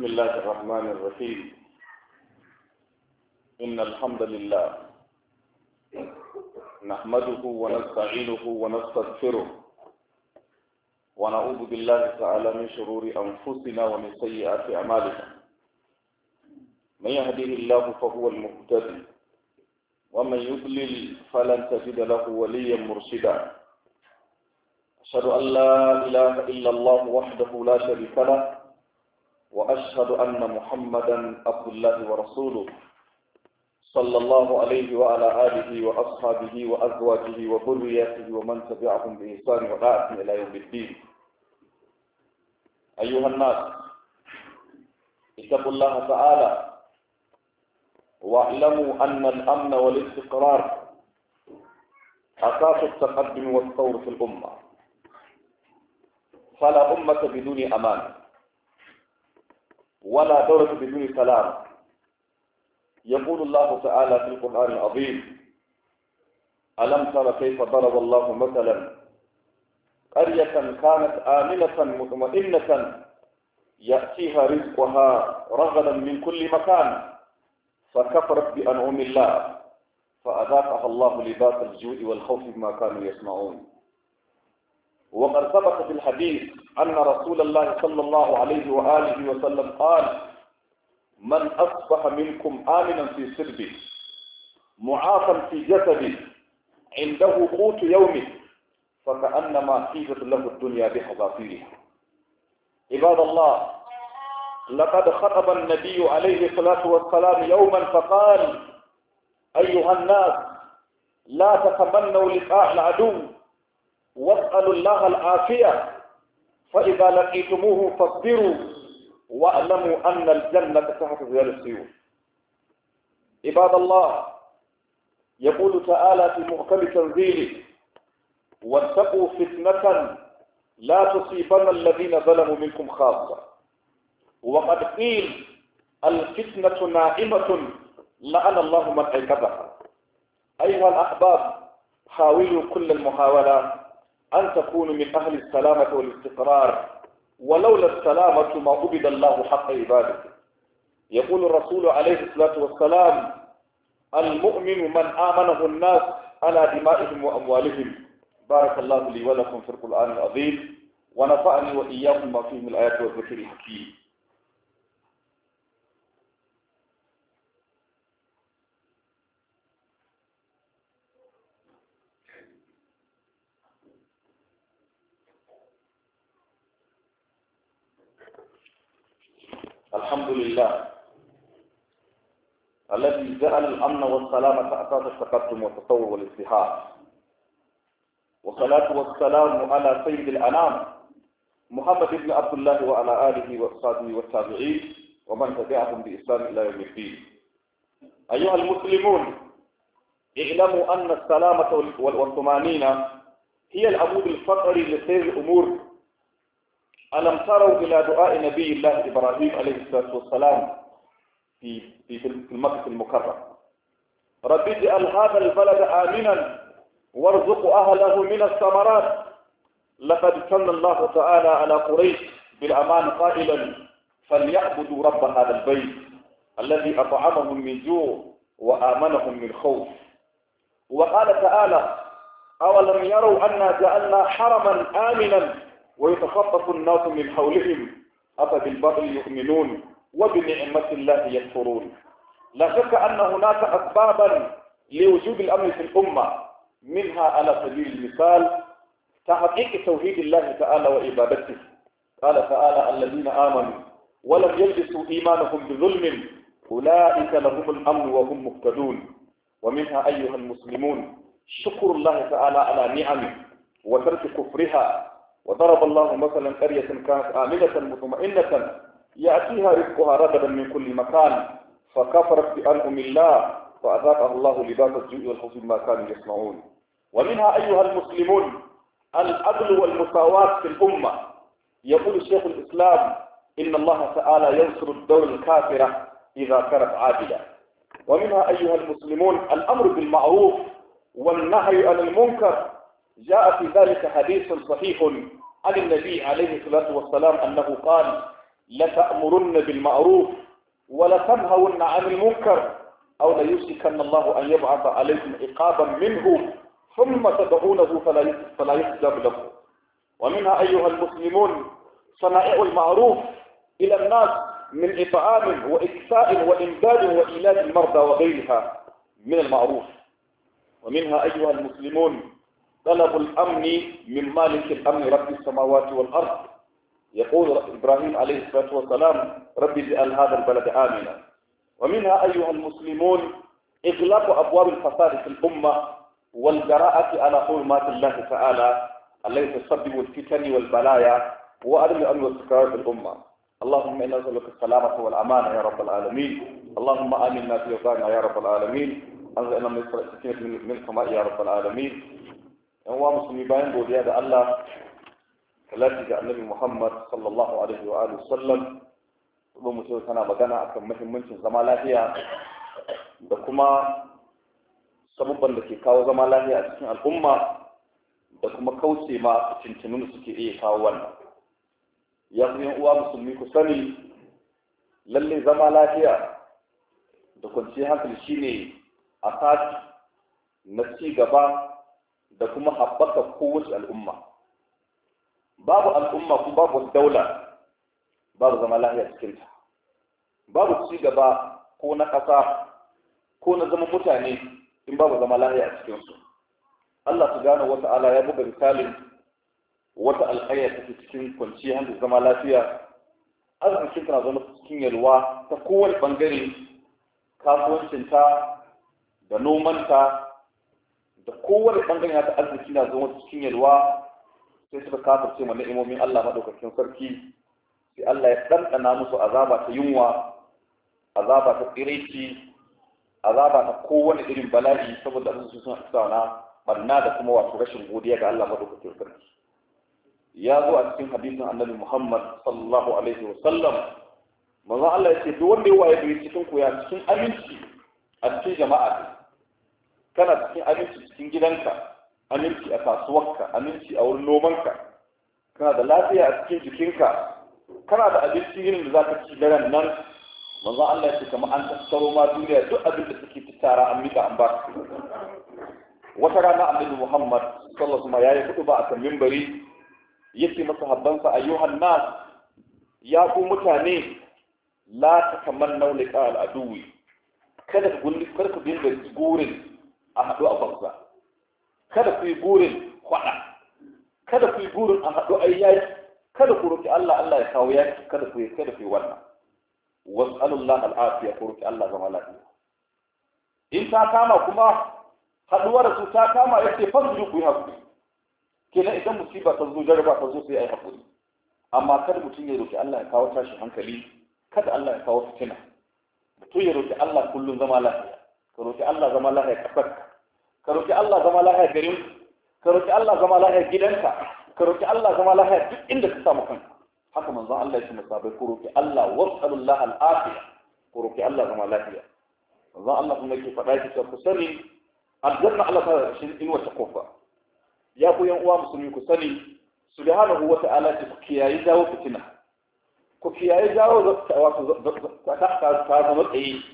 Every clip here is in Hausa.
بسم الله الرحمن الرحيم. إن الحمد لله نحمده ونستعينه ونستغفره ونعوذ بالله تعالى من شرور أنفسنا ومن سيئات أعمالنا. من يهده الله فهو المهتدي ومن يضلل فلن تجد له وليا مرشدا. أشهد أن لا إله إلا الله وحده لا شريك له وأشهد أن محمدا عبد الله ورسوله صلى الله عليه وعلى آله وأصحابه وأزواجه وذرياته ومن تبعهم بإحسان وطاعة إلى يوم الدين. أيها الناس، اتقوا الله تعالى واعلموا أن الأمن والاستقرار أساس التقدم والثور في الأمة، فلا أمة بدون أمان ولا دولة بدون سلام. يقول الله تعالى في القرآن العظيم: ألم تر كيف ضرب الله مثلا قرية كانت آمنة مطمئنة يأتيها رزقها رغدا من كل مكان فكفرت بأنعم الله فأذاقها الله لباس الجوع والخوف بما كانوا يصنعون. وقد ثبت في الحديث أن رسول الله صلى الله عليه وآله وسلم قال: من أصبح منكم آمنا في سربه معافا في جسده عنده قوت يومه فكأنما حيزت له الدنيا بحذافيرها. عباد الله، لقد خطب النبي عليه الصلاة والسلام يوما فقال: أيها الناس، لا تتمنوا لقاء العدو واسألوا الله العافية، فإذا لقيتموه فاصبروا واعلموا أن الجنة تحت ظلال السيوف. عباد الله، يقول تعالى في محكم تنزيله: واتقوا فتنة لا تصيبن الذين ظلموا منكم خاصة. وقد قيل: الفتنة نائمة لعن الله من أيقظها. أيها الأحباب، حاولوا كل المحاولات أن تكونوا من أهل السلامة والاستقرار، ولولا السلامة ما عبد الله حق عبادته. يقول الرسول عليه الصلاة والسلام: المؤمن من آمنه الناس على دمائهم وأموالهم. بارك الله لي ولكم في القرآن العظيم، ونفعني وإياكم ما فيه من الآيات والذكر الحكيم. الحمد لله الذي جعل الأمن والسلامة أساس التقدم والتطور والازدهار، والصلاة والسلام على سيد الأنام محمد بن عبد الله وعلى آله وأصحابه والتابعين ومن تبعهم بإحسان إلى يوم الدين. أيها المسلمون، اعلموا أن السلامة والطمأنينة هي العمود الفقري لسير الأمور. ألم تروا إلى دعاء نبي الله إبراهيم عليه الصلاة والسلام في مكة المكرمة: رب اجعل هذا البلد آمنا وارزق أهله من الثمرات. لقد ثنى الله تعالى على قريش بالأمان قائلا: فليعبدوا رب هذا البيت الذي أطعمهم من جوع وآمنهم من خوف. وقال تعالى: أولم يروا أنا جعلنا حرما آمنا ويتخطف الناس من حولهم أفبالباطل يؤمنون وبنعمة الله يكفرون. لا شك أن هناك أسبابا لوجود الأمن في الأمة، منها على سبيل المثال تحقيق توحيد الله تعالى وعبادته. قال تعالى: الذين آمنوا ولم يلبسوا إيمانهم بظلم أولئك لهم الأمن وهم مهتدون. ومنها أيها المسلمون شكر الله تعالى على نعمه وترك كفرها. وضرب الله مثلا قرية كانت آمنة مطمئنة يأتيها رزقها رغدا من كل مكان فكفرت بأنعم الله فأذاقها الله لباس الجوع والخوف بما كانوا يصنعون. ومنها أيها المسلمون العدل والمساواة في الأمة. يقول شيخ الإسلام: إن الله تعالى ينصر الدولة الكافرة إذا كانت عادلة. ومنها أيها المسلمون الأمر بالمعروف والنهي عن المنكر. جاء في ذلك حديث صحيح عن النبي عليه الصلاة والسلام أنه قال: لتأمرن بالمعروف ولتنهون عن المنكر أو ليوشكن الله أن يبعث عليكم عقابا منه ثم تدعونه فلا يستجاب لكم. ومنها أيها المسلمون صنائع المعروف إلى الناس من إطعام وإكساء وإمداد وإيلاد المرضى وغيرها من المعروف. ومنها أيها المسلمون طلب الأمن من مالك الأمن رب السماوات والأرض. يقول إبراهيم عليه الصلاة والسلام رب اجعل هذا البلد آمنا. ومنها أيها المسلمون إغلاق أبواب الفساد في الأمة والجراءة على حرمات الله تعالى التي تسبب الفتن والبلايا وعدم الأمن والاستقرار في الأمة. اللهم إنا نسألك السلامة والأمانة يا رب العالمين. اللهم آمنا في أوطاننا يا رب العالمين. أنزلنا من السكينة من السماء يا رب العالمين. يوم مسلمي باين بوديا الله ثلاثة النبي محمد صلى الله عليه وآله وسلم. Kuma mutum tana magana akan muhimmancin zama lafiya da kuma sabubban da ke kawo zama lafiya a cikin al'umma da kuma kauce ma cincinun da suke iya kawo wannan. Ya ku yan uwa musulmi ku sani lalle zama lafiya da kwanciyar hankali shine asasi na ci gaba da kuma haɓaka kowace al'umma. Babu al'umma kuma babu daula babu zama lafiya cikinta, babu ci gaba ko na ƙasa ko na zama mutane in babu zama lafiya a cikinsu. Allah subhanahu wa ta'ala ya buga misalin wata alƙarya take cikin kwanciyar hankali zama lafiya, arzikin tana zama cikin yalwa ta kowane ɓangare, kasuwancinta da nomanta da kowane ɓangare ta arziki na zama cikin yalwa, sai suka kafirce ma ni'imomin Allah madaukakin sarki. Sai Allah ya ɗanɗana musu azaba ta yunwa, azaba ta tsiraici, azaba ta kowane irin bala'i saboda su sun sauna barna da kuma wato rashin godiya ga Allah madaukakin sarki. Ya zo a cikin hadisin Annabi Muhammad sallallahu alaihi wa sallam, manzo Allah ya ce duk wanda ya waye gari cikin ku ya cikin aminci a cikin jama'a, kana cikin aminci cikin gidanka, aminci a kasuwarka, aminci a wurin nomanka, kana da lafiya a cikin jikinka, kana da abinci irin da za ka ci daren nan, manzon Allah ya ce kamar an tattaro ma duniya duk abin da suke tattara an mika an ba su. Wata rana Annabi Muhammad sallallahu alaihi wasallam yayi hudu ba a kan minbari, yace masa habbansa ayyuhan nas, ya ku mutane, la tatamannu liqa al-aduwi, kada ku dinga gurin a haɗu a banza, kada ku yi gurin kwaɗa, kada ku yi gurin a haɗu a yaki, kada ku roki Allah Allah ya kawo yaki, kada ku yi wannan. Was'alullah al-afiya, ku roki Allah zama lafiya. In ta kama kuma haɗuwar su ta kama yace fasju ku yi hakuri. Kenan idan musiba ta zo jarba ta zo sai ai hakuri. Amma kada mutum ya roki Allah ya kawo tashi hankali, kada Allah ya kawo fitina. Mutum ya roki Allah kullum zama lafiya. Ka roki Allah zama lafiya kasarka. Ka roki Allah zama lafiya garin. Ka roki Allah zama lafiya gidanka. Ka roki Allah zama lafiya duk inda ka samu kanka. Haka manzon Allah ya ce masabai ku roki Allah was'alullah al-afiya, ku roki Allah zama lafiya. Manzon Allah kuma yake faɗa shi ku sani aljanna Allah ta shi in wata kofa. Ya ku yan uwa musulmi ku sani subhanahu wa ta'ala ce ku kiyaye jawo fitina. Ku kiyaye jawo wato ta zama tsaye.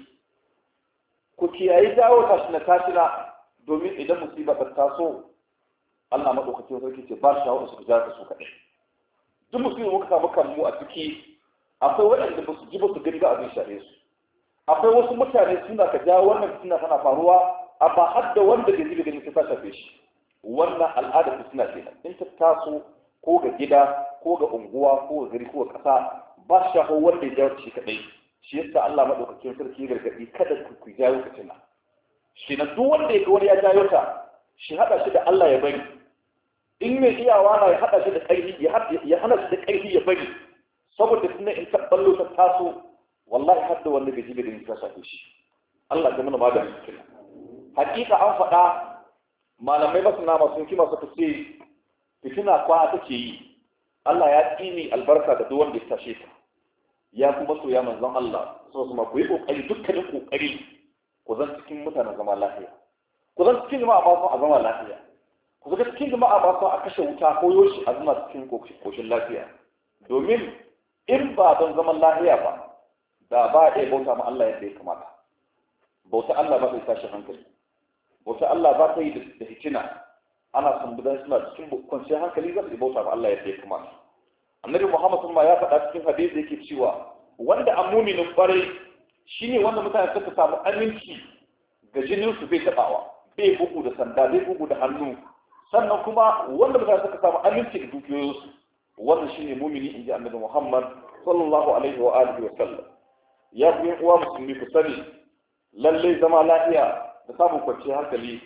Ku kiyaye jawo tashina domin idan musiba ta taso Allah madaukakin sarki ce ba shi hawa su ja su kaɗai. Duk musulmi muka samu kanmu a ciki, akwai waɗanda ba su ji ba su gani ba abin shahe su. Akwai wasu mutane suna ka jawo wannan fitina tana faruwa, amma har da wanda ke ji gani ta shafe shi. Wannan al'adar fitina ce in ta taso ko ga gida ko ga unguwa ko ga gari ko ga ƙasa ba shi shaho wanda ya jawo shi kaɗai. Shi yasa Allah madaukakin sarki ya gargaɗi kada ku jawo fitina. Shi na duk wanda ya ga wani ya jawo ta, shi haɗa shi da Allah ya bari. In mai iyawa na ya haɗa shi da ƙarfi, ya hana shi da ƙarfi ya bari, saboda suna in ta ballo ta taso, wallahi har da wanda gaji da gani ta shafe shi. Allah ta mana maganin fitina. Hakika an faɗa, malamai masu nama sun kima suka ce fitina kwana take yi. Allah ya tsini albarka da duk wanda ya tashe ta. Ya kuma so ya manzon Allah, so kuma ku yi ƙoƙari dukkanin ƙoƙari ku zan cikin mutanen zama lafiya. Ku zan cikin jama'a ba a zama lafiya. Ku ga cikin jama'a ba su a kashe wuta ko yoshi a zama cikin koshin lafiya, domin in ba don zaman lahiya ba da ba a bauta ma Allah yadda ya kamata. Bauta Allah ba ta yi tashin hankali, bauta Allah ba ta yi da hikina. Ana son budan suna cikin kwanciyar hankali za su bauta ma Allah yadda ya kamata. Annabi Muhammad sallallahu alaihi wasallam ya faɗa cikin hadisi yake cewa wanda an muminin ƙwarai shine wanda mutane suka samu aminci ga jinin su bai tabawa, bai bugu da sanda, bai bugu da hannu, sannan kuma wanda mutane suka samu aminci ga dukiyoyinsu, wannan shine mumini inji Annabi Muhammad sallallahu alaihi wa alihi wa sallam. Ya ku uwa musulmi ku sani lalle zama lafiya da samun kwanciyar hankali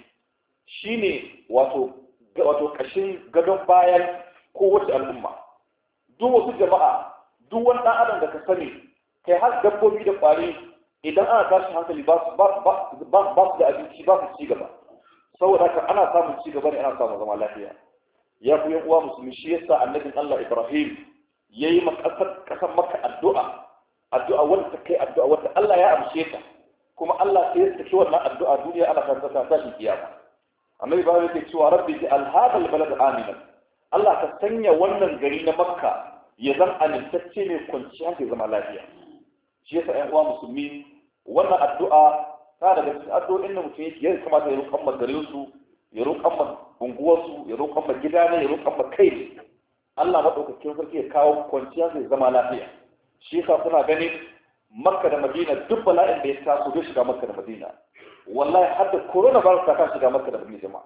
shine wato kashin gadon bayan kowace al'umma. Duk wasu jama'a, duk wani ɗan adam da ka sani, kai har dabbobi da ƙwari idan ana tashi hankali ba su da abinci, ba su ci gaba. Saboda haka ana samun ci gaba ne, ana samun zama lafiya. Ya ku yan uwa musulmi, shi yasa annabin Allah Ibrahim yayi ma ƙasar Makka addu'a wanda ta kai addu'a wanda Allah ya amshe ta, kuma Allah sai ya saki wannan addu'a duniya ana kan ta tashi kiyama. Annabi Ibrahim yake cewa rabbi ja'al hadha al-balad aminan, Allah ka sanya wannan gari na Makka ya zama amintacce ne, kwanciya hankali, zama lafiya. Shi yasa ƴan uwa musulmi wannan addu'a ta daga cikin addu'o'in da mutum yake ya kamata ya roƙan ma garin su, ya roƙan ma unguwar su, ya roƙan ma gida ne, ya roƙan ma kai ne. Allah madaukakin sarki ya kawo kwanciya hankali, zama lafiya. Shi yasa kuna ganin Makka da Madina duk bala'in da ya taso zai shiga Makka da Madina. Wallahi har da coronavirus ta shiga Makka da Madina jama'a.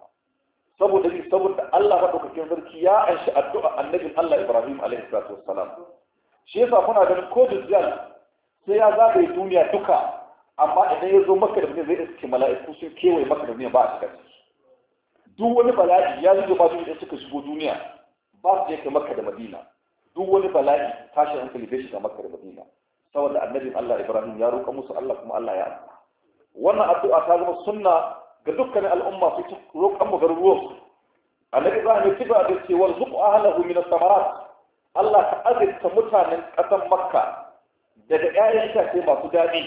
Saboda Allah madaukakin sarki ya anshi addu'a annabin Allah Ibrahim alaihi salatu wassalam. Shi yasa kuna ganin ko dujjal sai ya zagaye duniya duka, amma idan ya zo Makka da Madina zai iske mala'iku sun kewaye Makka da Madina ba a shiga. Duk wani bala'i ya zuba ba duniya suka shigo duniya ba su je ka Makka da Madina. Duk wani bala'i tashin hankali bai shiga Makka da Madina. Saboda annabin Allah Ibrahim ya roƙa musu Allah, kuma Allah ya amsa. Wannan addu'a ta zama sunna ga dukkanin al'umma su roƙan mu garuruwan. Annabi Ibrahim ya tiba da cewa zuqu ahlahu min as-samarat, Allah ka azurta mutanen ƙasar Makka daga ƴaƴan itace masu daɗi.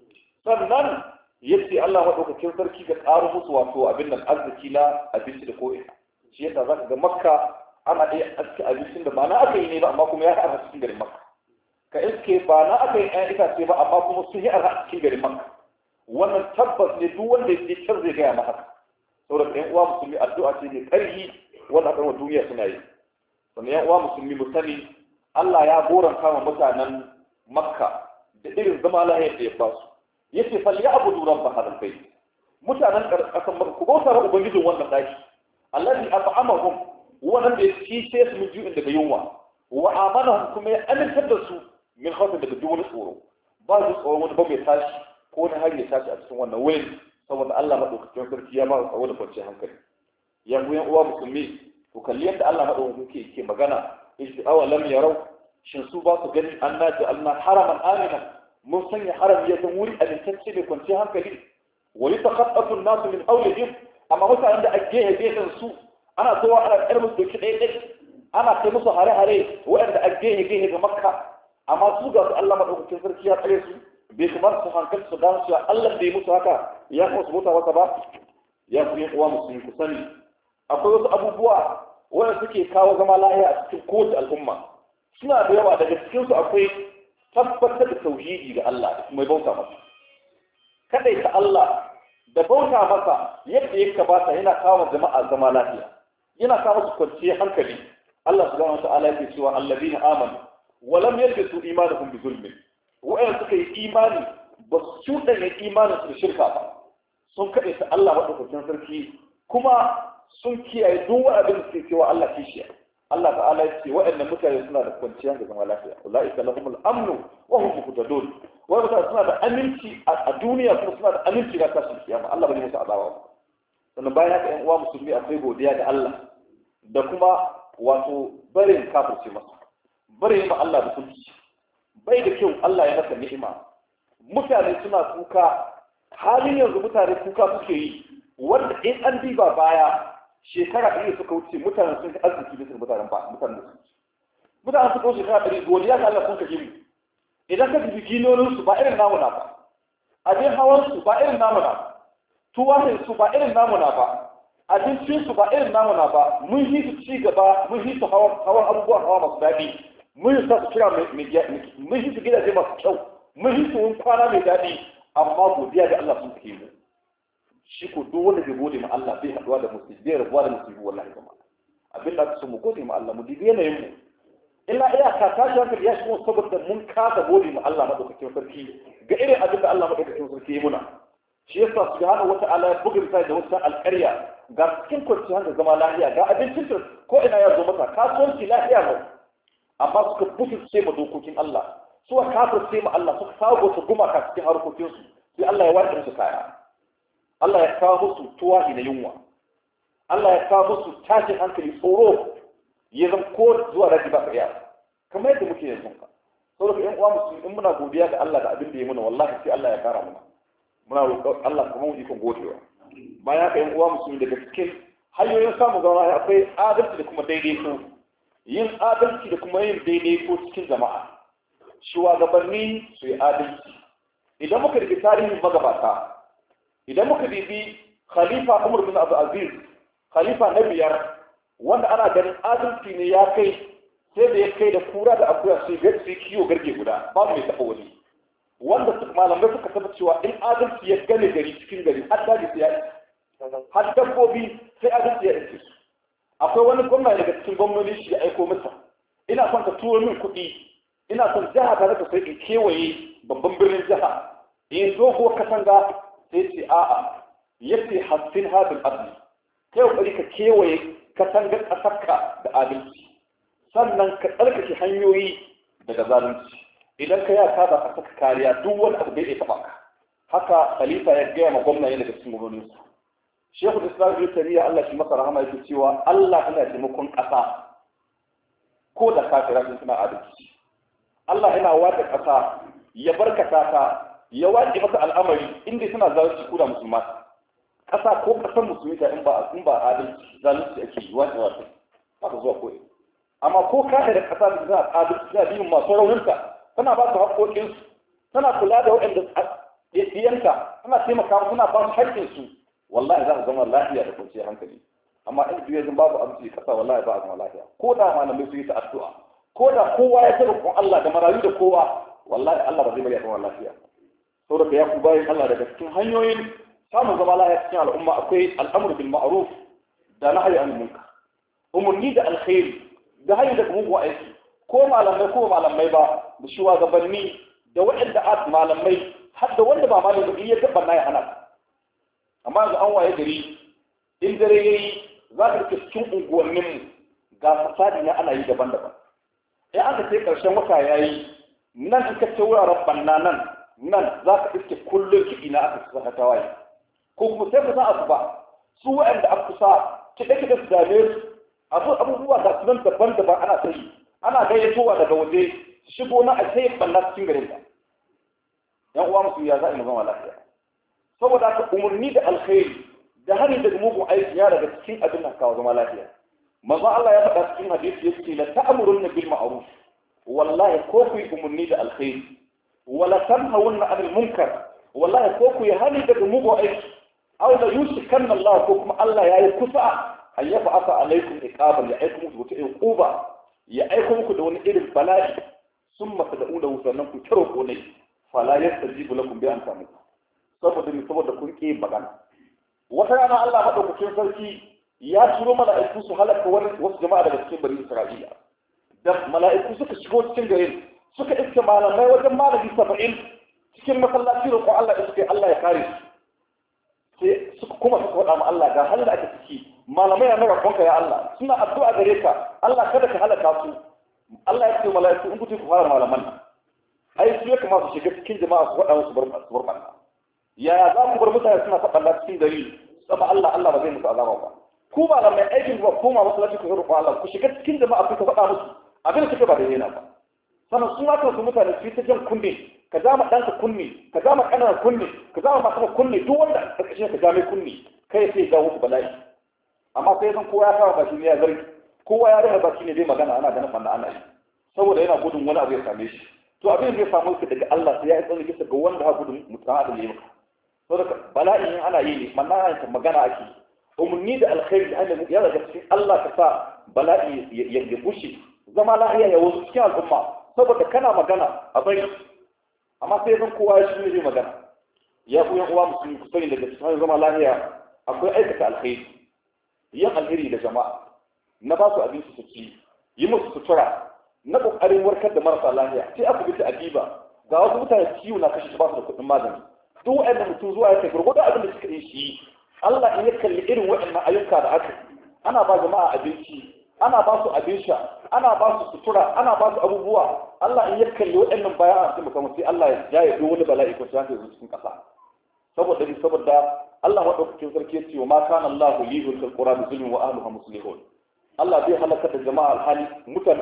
Sannan yace Allah madaukakin sarki ga ƙaro musu wato abin nan arziki na abinci da ko'ina. Shi yasa zaka ga Makka ana iya aske abincin da ba na aka yi ne ba, amma kuma ya haɗa cikin garin Makka. Ka iske ba na aka yi ƴaƴan itace ba, amma kuma sun yi arha cikin garin Makka. Wannan tabbas ne, duk wanda ya can zai gaya maka. Saboda ƴan uwa musulmi addu'a ce ne ƙarfi wanda aka duniya suna yi. Sannan ƴan uwa musulmi mu sani Allah ya goranta wa mutanen Makka da irin zama lahiyar da ya ba su. Yace fal ya'budu rabb hadal bayt. Mutanen ƙasar Makka ku bauta wa ubangijin wannan daki. Allazi at'amahum, wannan da ya ci sai su min ju'in daga yunwa. Wa amanahum, kuma ya amintar da su min khawfin daga duk wani tsoro. Ba su tsoro wani ba mai tashi ko wani hari ya tashi a cikin wannan wurin, saboda Allah madaukakin sarki ya ba su tsaro da kwanciyar hankali. Ya ku yan uwa musulmi, ku kalli yadda Allah madaukakin ke magana, ishi awalam yarau, shin su ba su gani anna ja'alna haraman amina, mun sanya haram ya zan wuri amintacce mai kwanciyar hankali. Wa yataqaffatu an-nasu min hawlihim, amma mutanen da ake gefen su ana zuwa ana ƙar musu doki ɗaya ana kai musu hare-hare waɗanda ake gehe ga Makka, amma su ga su Allah madaukakin sarki ya tsare su. Bai kamar su hankali su gano cewa Allah bai musu haka ya kuma su mutu masa ba. Ya ku yi uwa musulmi ku sani akwai wasu abubuwa wanda suke kawo zama lahiya a cikin kowace al'umma. Suna da yawa, daga cikinsu akwai tabbatar da tauhidi ga Allah da kuma bauta masa. Kadaita Allah da bauta masa yadda ya kamata yana kawo jama'a zama lafiya, yana kawo su kwanciyar hankali. Allah subhanahu wa ta'ala yake cewa allazina amanu wa lam yalbisu imanuhum bi zulmin, wa'anda suka yi imani ba su cuɗanya imanin su da shirka ba, sun kaɗe ta Allah maɗaukakin sarki, kuma sun kiyaye duk wani abin da suke cewa Allah kishiya. Allah ta'ala ya ce waɗannan mutane suna da kwanciyar da zama lafiya. Ulaika lahumul amnu wa hum muhtadun. Wa'anda mutane suna da aminci a duniya, kuma suna da aminci ga tashin kiyama. Allah bai musu azaba ba. Sannan bayan haka ƴan uwa musulmi akwai godiya ga Allah da kuma wato barin kafirce masa. Barin ma Allah da sulci. Bai da kyau Allah ya maka ni'ima. Mutane suna kuka, halin yanzu mutane kuka suke yi, wanda in an diba baya shekara ɗari suka wuce mutane sun fi arziki bisa mutanen ba, mutanen da su. Mutane suka wuce shekara ɗari, godiya ga Allah sun ka gini. Idan ka tafi ginoninsu ba irin namuna ba, abin hawansu ba irin namuna ba, tuwahinsu ba irin namuna ba, abincinsu ba irin namuna ba, mun yi su ci gaba, mun yi su hawan abubuwan hawa masu daɗi. mun yi sa su kira mun yi su gidaje masu kyau mun yi su kwana mai daɗi amma godiya ga Allah sun take mu shi ko duk wanda bai gode ma Allah bai haɗuwa da musulmi bai rabuwa da musulmi wallahi kuma abin da aka so mu gode ma Allah mu dibi yanayin mu illa iyaka tashi hankali ya shigo saboda mun kasa gode ma Allah madaukakin sarki ga irin abin da Allah madaukakin sarki ya muna shi yasa subhanahu wata'ala ya buga misali da wata alƙarya ga cikin kwanciyar da zama lafiya ga abincin ko ina ya zo mata kasuwanci lafiya ne amma suka butulce ma dokokin Allah suka kafirce ma Allah suka sago su gumaka cikin harkokinsu sai Allah ya wace musu kaya Allah ya kawo musu tuwa na yunwa Allah ya kawo musu tashin hankali tsoro ya zama ko zuwa daji ba tsaya kamar yadda muke yanzu ka saboda ƴan uwa musulmi in muna godiya ga Allah da abin da ya muna wallahi sai Allah ya kara muna roƙon Allah kuma mu ikon godewa bayan ka ƴan uwa musulmi daga cikin hanyoyin samun zama akwai adalci da kuma daidaito yin adalci da kuma yin daidaito cikin jama'a shugabanni su yi adalci idan muka rike tarihin magabata idan muka bibi khalifa Umar bin Abdul Aziz khalifa na biyar wanda ana ganin adalci ne ya kai sai da ya kai da kura da akuya sai kiyo garge guda babu mai taɓa wani wanda malamai suka tabbata cewa in adalci ya gane gari cikin gari har daji sai ya har dabbobi sai adalci ya iske su akwai wani gwamna daga cikin gwamnoni shi ya aiko masa ina son ka turo min kuɗi ina son jiha ta zaka sai in kewaye babban birnin jiha in dogo katanga sai ce a'a yace hassin hadin adli kai kokari ka kewaye katangar kasarka da adalci sannan ka tsarkake hanyoyi daga zalunci idan ka yaka ba ka saka kariya duk wani abu bai taɓa ka haka khalifa ya gaya ma gwamna daga cikin gwamnoninsa Shekul Islam Ibn Taymiyyah Allah shi masa rahama yake cewa Allah yana taimakon ƙasa ko da kafira sun suna adalci. Allah yana wata ƙasa ya barkata ta ya wace masa al'amari inda suna zalunci ko da musulma. Ƙasa ko ƙasar musulmi ta in ba adalci zalunci ake yi wace wace haka zuwa koyi. Amma ko kafira da ƙasa da suna adalci suna bin masu rauninta tana ba su haƙoƙinsu tana kula da waɗanda ɗiyanta tana taimaka suna ba su haƙƙinsu. Wallahi za ka zama lafiya da kwanciyar hankali amma in biyu zan babu abinci kasa wallahi ba a zama lafiya ko da malamai su yi ta addu'a ko da kowa ya taɓa kun Allah da marayu da kowa wallahi Allah ba zai bari a zama lafiya saboda ya ku bayan Allah daga cikin hanyoyin samun zama lafiya cikin al'umma akwai al'amur bil ma'ruf da nahyi anil munkar umurni da alkhairi da hayyu da mugun aiki ko malamai ba da shugabanni da waɗanda malamai har da wanda ba malamai ya taɓa na ya hana amma yanzu an waye gari in dare yayi za ka rike cikin unguwannin ga fasadi na ana yi daban-daban in aka ce karshen wata yayi nan in ka ce wuraren banna nan za ka iske kullum kiɗi na aka saka tawaye ko kuma sai ka sa asuba su waɗanda aka kusa kiɗe-kiɗe su dame su abubuwa da su nan daban-daban ana ta yi ana gayyatowa daga waje shigo na a sai banna cikin garin ka yan uwa musu ya za a yi zama lafiya saboda haka umarni da alkhairi da hani da mugun aiki ya daga cikin abin da kawo zama lafiya manzo Allah ya faɗa cikin hadisi yace la ta'muruna bil ma'ruf wallahi ko ku yi umarni da alkhairi wala tanhawunna 'anil munkar wallahi ko ku yi hani daga mugun aiki aw la yushikanna Allah ko kuma Allah yayi kusa an yafa'ata alaikum iqaban ya aikum ku ta iquba ya aikum ku da wani irin bala'i summa tad'una sannan ku taro ko ne fala yastajibu lakum bi an tamu saboda kun ƙi magana wata rana Allah madaukakin sarki ya turo mala'iku su halaka wasu jama'a daga cikin bani Isra'ila da mala'iku suka shigo cikin garin suka iske malamai wajen malami 70 cikin masallaci da ko Allah ya suke Allah ya kare su sai suka kuma suka faɗa ma Allah ga halin da ake ciki malamai na rakonka ya Allah suna addu'a gare ka Allah kada ka halaka su Allah ya ce mala'iku in kuce ku fara malaman ai su ya kamata su shiga cikin jama'a su faɗa musu barbarna yaya za ku bar mutane suna faɗa cikin gari sama Allah ba zai musu azaba ba ku ba da mai aikin ba kuma masallaci ku roƙo Allah ku shiga cikin jama'a ku faɗa musu abin da suke ba da yana ba sannan su ma su mutane su ta jan kunne ka zama ɗanka kunne ka zama ƙananan kunne ka zama masu kunne duk wanda ka kashe ka zame kunne kai sai ga wasu bala'i amma sai san kowa ya kawo baki ne ya zargi kowa ya rasa baki ne zai magana ana ganin fanna ana yi saboda yana gudun wani abu ya same shi to abin zai samu ka daga Allah sai ya yi tsanin bisa ga wanda ha gudun mutum da ne maka saboda bala'in ana yi ne magana ake umarni da alkhairi da hanyar ya daga cikin Allah ka sa bala'i ya bushe zama lahiya ya wasu cikin al'umma saboda kana magana a bari amma sai zan kowa ya shi zai magana ya ku yan uwa musulmi ku sani daga cikin zama lahiya akwai aikata alkhairi yin alheri da jama'a na ba su abinci su ci yi musu sutura na kokarin warkar da marasa lahiya sai asibiti a diba ga wasu mutane ciwo na kashe su ba su da kuɗin magani duk waɗanda mutum zuwa ya kai gurgurda abin da suka yi shi Allah in ya kalli irin waɗannan ayyuka da aka ana ba jama'a abinci ana ba su abin sha ana ba su sutura ana ba su abubuwa Allah in ya kalli waɗannan bayan a cikin kamar sai Allah ya jaye duk wani bala'i ko sai ya zo cikin ƙasa saboda Allah madaukakin sarki ya ce wa ma kana Allahu liyuhlikal qura bi zulmin wa ahliha muslihun Allah zai halaka da jama'a alhali mutane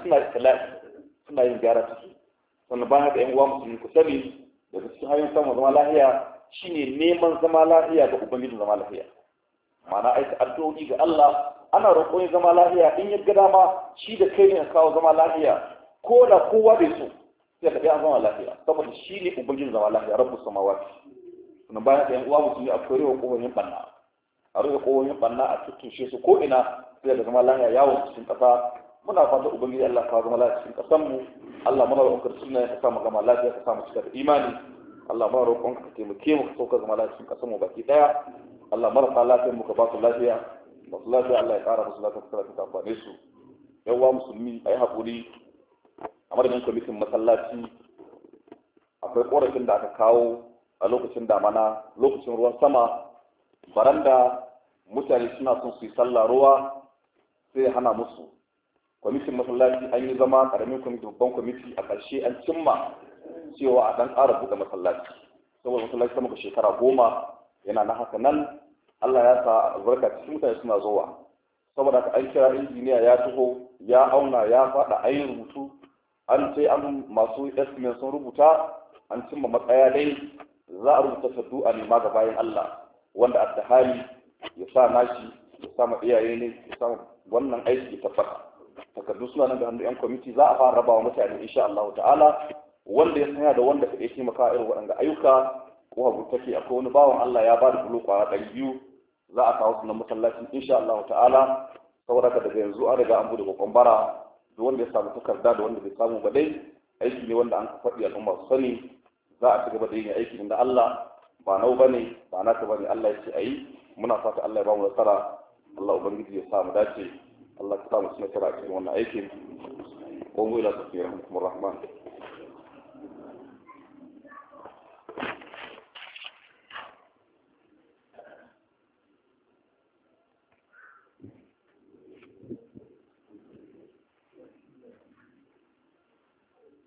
suna yin gyara ciki sannan bayan haka ƴan uwa musulmi ku sani daga cikin hanyoyin samun zama lahiya shine neman zama lahiya ga ubangijin zama lahiya ma'ana aika addu'o'i ga Allah ana roƙon zama lahiya in ya ga dama shi da kai ne ya kawo zama lahiya ko da kowa bai so sai ka ga zama lahiya saboda shi ne ubangijin zama lahiya rabbus samawati sannan bayan haka ƴan uwa musulmi a kore wa kowane banna a rage kowane banna a tuttushe su ko ina sai da zama lahiya yawon cikin ƙasa muna fata ubangiji Allah ka zama lafiya cikin ƙasar mu Allah muna roƙon sunna ya sa mu zama lafiya ka sa mu cika da imani Allah muna roƙon ka taimake mu ka sauka zama lafiya cikin ƙasar mu baki daya Allah marasa lafiyar mu ka ba su lafiya masu lafiya Allah ya ƙara musu lafiya ka amfane su yawa musulmi a yi haƙuri a madadin kwamitin masallaci akwai ƙorafin da aka kawo a lokacin damana lokacin ruwan sama baranda mutane suna son su yi sallah ruwa sai hana musu kwamitin masallaci an yi zama karamin kwamiti babban kwamiti a ƙarshe an cimma cewa a ɗan ƙara buɗe masallaci saboda masallaci sama ga shekara 10 yana na haka nan Allah ya sa albarka cikin mutane suna zuwa saboda haka an kira injiniya ya taho ya auna ya faɗa an yi rubutu an ce an masu estimate sun rubuta an cimma matsaya dai za a rubuta saddu a nema ga bayan Allah wanda a hali ya sa nashi ya sa ma iyaye ne ya sa wannan aiki ya tabbata takardu suna nan da hannun yan kwamiti za a fara rabawa mutane insha Allah ta'ala wanda ya sanya da wanda ka ɗauki maka irin waɗanda ayyuka ko hagu take akwai wani bawan Allah ya ba da bulo kwara 200 za a kawo su nan masallacin insha Allah ta'ala saboda ka daga yanzu an riga an bude kokon bara duk wanda ya samu takarda da wanda bai samu ba dai aiki ne wanda an ka faɗi al'umma su sani za a ci gaba da yin aiki da Allah ba nau bane ba naka bane Allah ya ce ayi muna fata Allah ya ba mu nasara Allah ubangiji ya sa mu dace Allah ka sa mu nasara a cikin wannan aikin wa mu ila tafsir rahmanur rahman